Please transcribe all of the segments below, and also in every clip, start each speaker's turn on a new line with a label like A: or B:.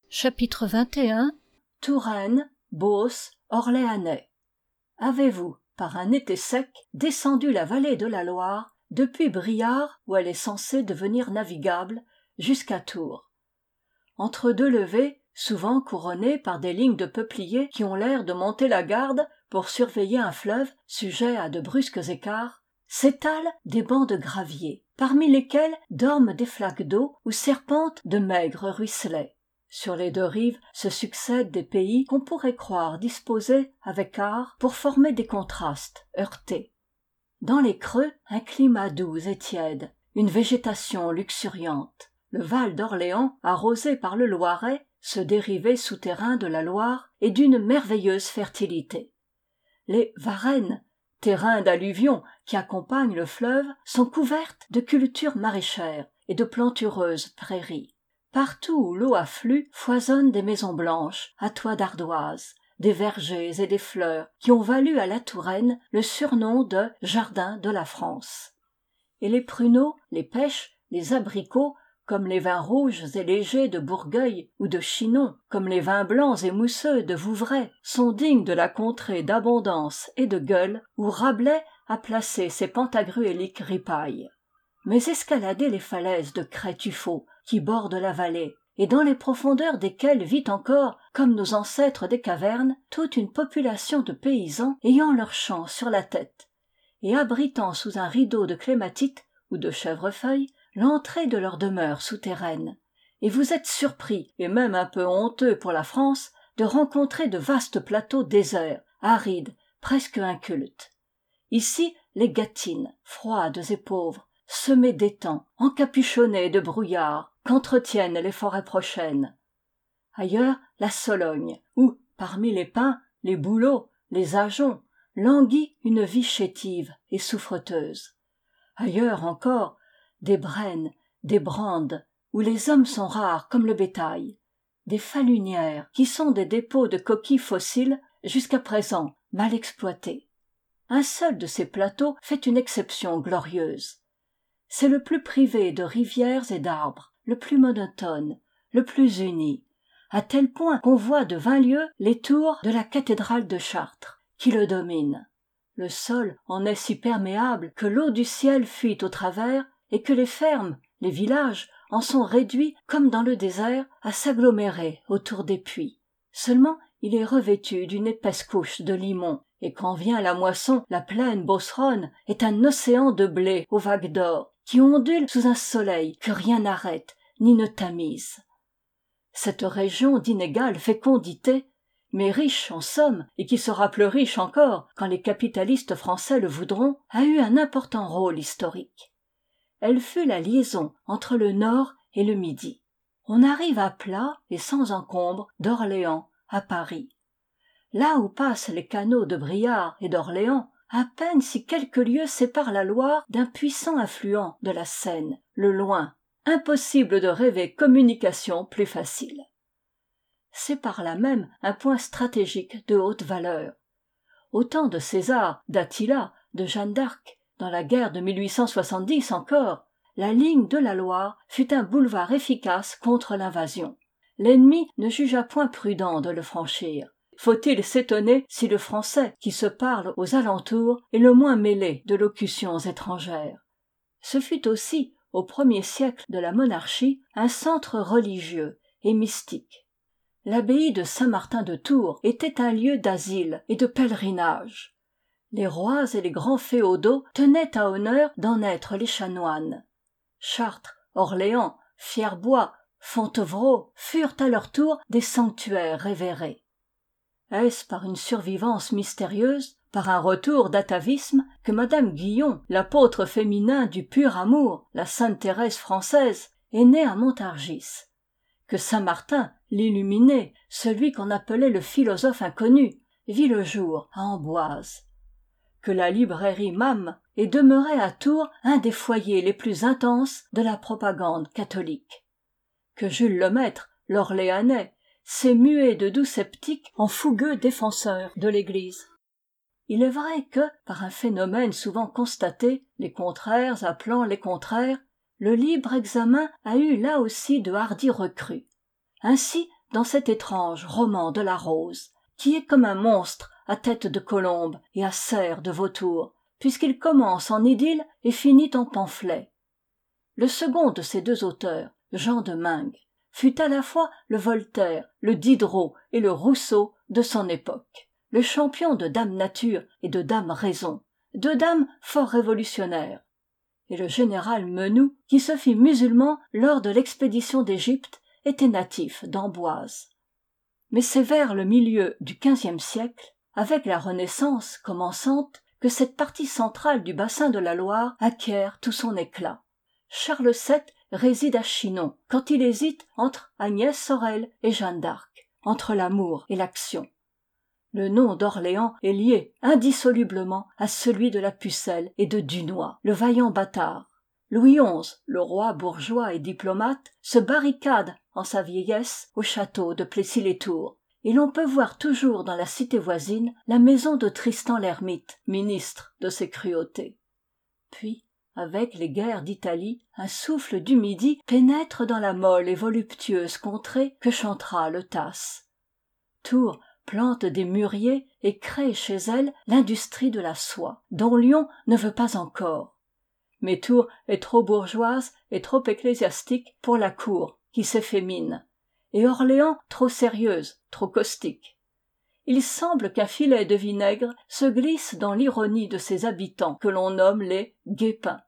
A: Chapitre 21. Touraine, Beauce, Orléanais. Avez-vous, par un été sec, descendu la vallée de la Loire, depuis Briare, où elle est censée devenir navigable, jusqu'à Tours. Entre deux levées, souvent couronnées par des lignes de peupliers qui ont l'air de monter la garde pour surveiller un fleuve sujet à de brusques écarts, s'étalent des bancs de gravier, parmi lesquels dorment des flaques d'eau où serpentent de maigres ruisselets. Sur les deux rives se succèdent des pays qu'on pourrait croire disposés avec art pour former des contrastes heurtés. Dans les creux, un climat doux et tiède, une végétation luxuriante. Le Val d'Orléans, arrosé par le Loiret, ce dérivé souterrain de la Loire, est d'une merveilleuse fertilité. Les Varennes, terrains d'alluvions qui accompagnent le fleuve, sont couvertes de cultures maraîchères et de plantureuses prairies. Partout où l'eau afflue foisonnent des maisons blanches à toits d'ardoise, des vergers et des fleurs qui ont valu à la Touraine le surnom de « jardin de la France ». Et les pruneaux, les pêches, les abricots, comme les vins rouges et légers de Bourgueil ou de Chinon, comme les vins blancs et mousseux de Vouvray, sont dignes de la contrée d'abondance et de gueule où Rabelais a placé ses pantagruéliques ripailles. Mais escaladez les falaises de Crest-Tuffeau qui bordent la vallée, et dans les profondeurs desquelles vit encore, comme nos ancêtres des cavernes, toute une population de paysans ayant leurs champs sur la tête, et abritant sous un rideau de clématites ou de chèvrefeuilles l'entrée de leur demeure souterraine. Et vous êtes surpris, et même un peu honteux pour la France, de rencontrer de vastes plateaux déserts, arides, presque incultes. Ici, les Gâtines, froides et pauvres, semées d'étangs, encapuchonnées de brouillards, qu'entretiennent les forêts prochaines. Ailleurs, la Sologne, où, parmi les pins, les bouleaux, les ajoncs, languit une vie chétive et souffreteuse. Ailleurs encore, des Brennes, des Brandes, où les hommes sont rares comme le bétail, des falunières qui sont des dépôts de coquilles fossiles jusqu'à présent mal exploités. Un seul de ces plateaux fait une exception glorieuse. C'est le plus privé de rivières et d'arbres, le plus monotone, le plus uni, à tel point qu'on voit de 20 lieues les tours de la cathédrale de Chartres, qui le domine. Le sol en est si perméable que l'eau du ciel fuit au travers et que les fermes, les villages, en sont réduits, comme dans le désert, à s'agglomérer autour des puits. Seulement, il est revêtu d'une épaisse couche de limon, et quand vient la moisson, la plaine beauceronne est un océan de blé aux vagues d'or, qui ondule sous un soleil que rien n'arrête ni ne tamise. Cette région d'inégale fécondité, mais riche en somme, et qui sera plus riche encore quand les capitalistes français le voudront, a eu un important rôle historique. Elle fut la liaison entre le Nord et le Midi. On arrive à plat et sans encombre d'Orléans à Paris. Là où passent les canaux de Briare et d'Orléans, à peine si quelques lieues séparent la Loire d'un puissant affluent de la Seine, le Loing. Impossible de rêver communication plus facile. C'est par là même un point stratégique de haute valeur. Au temps de César, d'Attila, de Jeanne d'Arc, dans la guerre de 1870 encore, la ligne de la Loire fut un boulevard efficace contre l'invasion. L'ennemi ne jugea point prudent de le franchir. Faut-il s'étonner si le français qui se parle aux alentours est le moins mêlé de locutions étrangères. Ce fut aussi, au premier siècle de la monarchie, un centre religieux et mystique. L'abbaye de Saint-Martin de Tours était un lieu d'asile et de pèlerinage. Les rois et les grands féodaux tenaient à honneur d'en être les chanoines. Chartres, Orléans, Fierbois, Fontevraud furent à leur tour des sanctuaires révérés. Est-ce par une survivance mystérieuse, par un retour d'atavisme, que Madame Guyon, l'apôtre féminin du pur amour, la Sainte Thérèse française, est née à Montargis, que Saint-Martin, l'illuminé, celui qu'on appelait le philosophe inconnu, vit le jour à Amboise, que la librairie Mam est demeurée à Tours un des foyers les plus intenses de la propagande catholique, que Jules Lemaître, l'Orléanais, s'est mué de doux sceptique en fougueux défenseur de l'Église. Il est vrai que, par un phénomène souvent constaté, les contraires appelant les contraires, le libre examen a eu là aussi de hardis recrues. Ainsi, dans cet étrange roman de la rose, qui est comme un monstre à tête de colombe et à serre de vautour, puisqu'il commence en idylle et finit en pamphlet. Le second de ces deux auteurs, Jean de Meung, fut à la fois le Voltaire, le Diderot et le Rousseau de son époque, le champion de dame nature et de dame raison, deux dames fort révolutionnaires, et le général Menou, qui se fit musulman lors de l'expédition d'Égypte, était natif d'Amboise. Mais c'est vers le milieu du XVe siècle, avec la Renaissance commençante, que cette partie centrale du bassin de la Loire acquiert tout son éclat. Charles VII réside à Chinon, quand il hésite entre Agnès Sorel et Jeanne d'Arc, entre l'amour et l'action. Le nom d'Orléans est lié indissolublement à celui de la Pucelle et de Dunois, le vaillant bâtard. Louis XI, le roi bourgeois et diplomate, se barricade en sa vieillesse au château de Plessis-les-Tours, et l'on peut voir toujours dans la cité voisine la maison de Tristan l'Hermite, ministre de ces cruautés. Puis, avec les guerres d'Italie, un souffle du Midi pénètre dans la molle et voluptueuse contrée que chantera le Tasse. Tours plante des mûriers et crée chez elle l'industrie de la soie, dont Lyon ne veut pas encore. Mais Tours est trop bourgeoise et trop ecclésiastique pour la cour, qui s'effémine, et Orléans trop sérieuse, trop caustique. Il semble qu'un filet de vinaigre se glisse dans l'ironie de ses habitants que l'on nomme les guépins.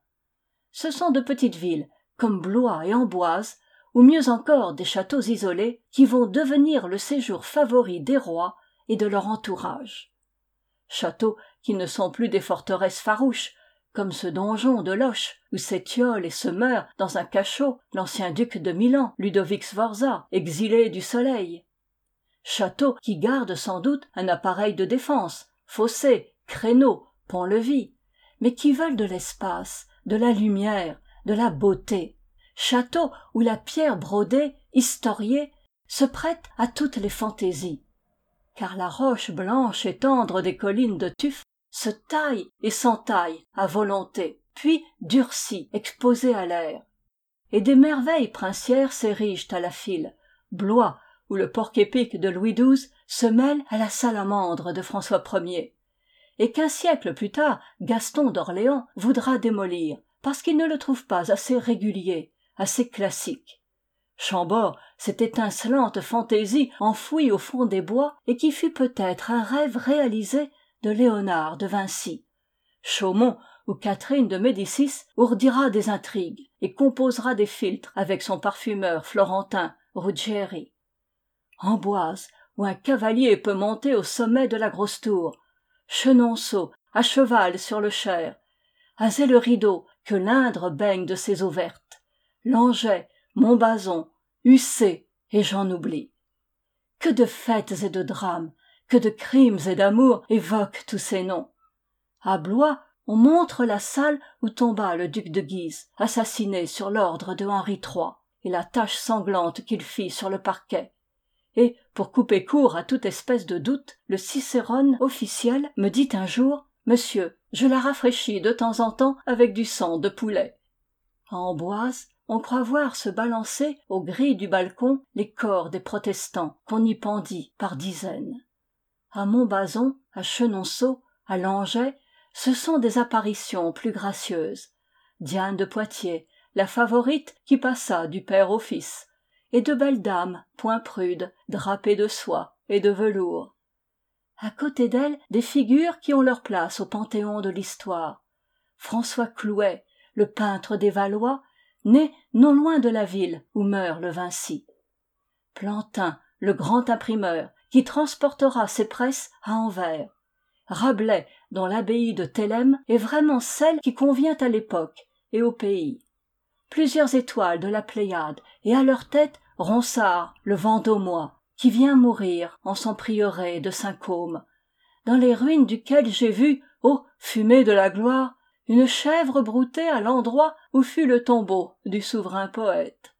A: Ce sont de petites villes, comme Blois et Amboise, ou mieux encore des châteaux isolés, qui vont devenir le séjour favori des rois et de leur entourage. Châteaux qui ne sont plus des forteresses farouches, comme ce donjon de Loches, où s'étiole et se meurt dans un cachot l'ancien duc de Milan, Ludovic Sforza, exilé du soleil. Châteaux qui gardent sans doute un appareil de défense, fossés, créneaux, ponts-levis, mais qui veulent de l'espace, de la lumière, de la beauté. Châteaux où la pierre brodée, historiée, se prête à toutes les fantaisies. Car la roche blanche et tendre des collines de tuf se taille et s'entaille à volonté, puis durcit, exposée à l'air. Et des merveilles princières s'érigent à la file. Blois, où le porc-épic de Louis XII se mêle à la salamandre de François Ier, et qu'un siècle plus tard Gaston d'Orléans voudra démolir, parce qu'il ne le trouve pas assez régulier, assez classique. Chambord, cette étincelante fantaisie enfouie au fond des bois et qui fut peut-être un rêve réalisé de Léonard de Vinci. Chaumont, où Catherine de Médicis ourdira des intrigues et composera des philtres avec son parfumeur florentin Ruggieri. Amboise, où un cavalier peut monter au sommet de la grosse tour. Chenonceau, à cheval sur le Cher. Azay le rideau, que l'Indre baigne de ses eaux vertes. Langeais, Montbazon, Ussé, et j'en oublie. Que de fêtes et de drames, que de crimes et d'amour évoquent tous ces noms. À Blois, on montre la salle où tomba le duc de Guise, assassiné sur l'ordre de Henri III, et la tache sanglante qu'il fit sur le parquet. Et, pour couper court à toute espèce de doute, le Cicérone officiel me dit un jour « Monsieur, je la rafraîchis de temps en temps avec du sang de poulet. » À Amboise, on croit voir se balancer aux grilles du balcon les corps des protestants qu'on y pendit par dizaines. À Montbazon, à Chenonceau, à Langeais, ce sont des apparitions plus gracieuses. Diane de Poitiers, la favorite qui passa du père au fils, et de belles dames, point prudes, drapées de soie et de velours. À côté d'elles, des figures qui ont leur place au panthéon de l'histoire. François Clouet, le peintre des Valois, né non loin de la ville où meurt le Vinci. Plantin, le grand imprimeur, qui transportera ses presses à Anvers. Rabelais, dont l'abbaye de Thélème est vraiment celle qui convient à l'époque et au pays. Plusieurs étoiles de la Pléiade, et à leur tête Ronsard, le Vendômois, qui vient mourir en son prieuré de Saint-Côme, dans les ruines duquel j'ai vu, ô fumée de la gloire, une chèvre brouter à l'endroit où fut le tombeau du souverain poète.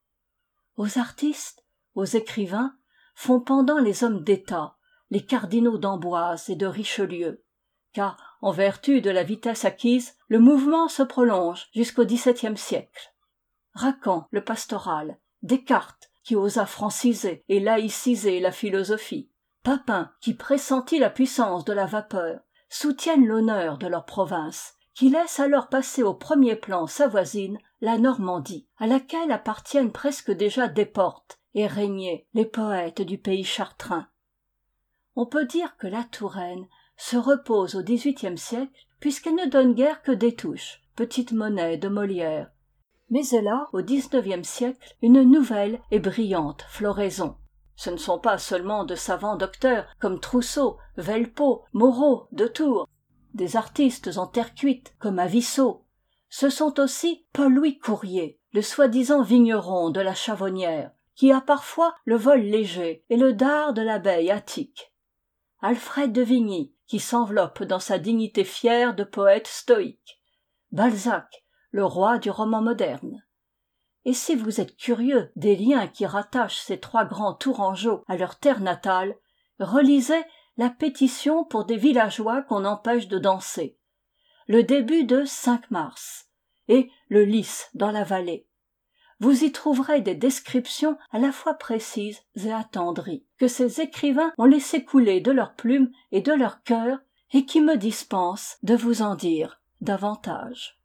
A: Aux artistes, aux écrivains, font pendant les hommes d'État, les cardinaux d'Amboise et de Richelieu, car, en vertu de la vitesse acquise, le mouvement se prolonge jusqu'au XVIIe siècle. Racan, le pastoral, Descartes, qui osa franciser et laïciser la philosophie, Papin qui pressentit la puissance de la vapeur, soutiennent l'honneur de leur province, qui laisse alors passer au premier plan sa voisine, la Normandie, à laquelle appartiennent presque déjà Desportes et Régnier, les poètes du pays chartrain. On peut dire que la Touraine se repose au XVIIIe siècle, puisqu'elle ne donne guère que des touches, petite monnaie de Molière, mais elle a, au XIXe siècle, une nouvelle et brillante floraison. Ce ne sont pas seulement de savants docteurs comme Trousseau, Velpeau, Moreau, de Tours, des artistes en terre cuite comme Avissot. Ce sont aussi Paul-Louis Courier, le soi-disant vigneron de la Chavonnière, qui a parfois le vol léger et le dard de l'abeille attique. Alfred de Vigny, qui s'enveloppe dans sa dignité fière de poète stoïque. Balzac, le roi du roman moderne. Et si vous êtes curieux des liens qui rattachent ces trois grands Tourangeaux à leur terre natale, relisez la pétition pour des villageois qu'on empêche de danser, le début de 5 mars, et le lys dans la vallée. Vous y trouverez des descriptions à la fois précises et attendries, que ces écrivains ont laissé couler de leur plume et de leur cœur, et qui me dispensent de vous en dire davantage.